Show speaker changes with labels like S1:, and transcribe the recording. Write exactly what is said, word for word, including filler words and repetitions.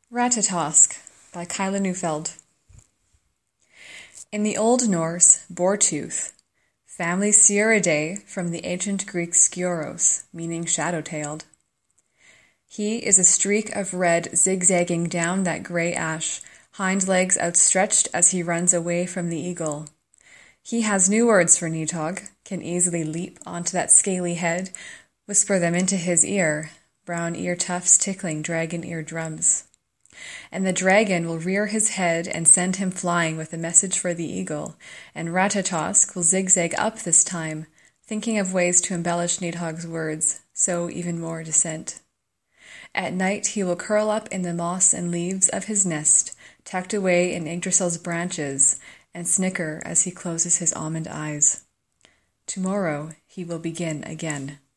S1: Ratatosk by Kyla Neufeld. In the Old Norse, Boartooth, family Sciuridae from the ancient Greek Skiuros, meaning shadow-tailed. He is a streak of red zigzagging down that grey ash, hind legs outstretched as he runs away from the eagle. He has new words for Nidhogg, can easily leap onto that scaly head, whisper them into his ear, brown ear tufts tickling dragon ear drums. And the dragon will rear his head and send him flying with a message for the eagle, and Ratatosk will zigzag up this time, thinking of ways to embellish Nidhogg's words, sow even more dissent. At night he will curl up in the moss and leaves of his nest, tucked away in Yggdrasil's branches, and snicker as he closes his almond eyes. Tomorrow he will begin again.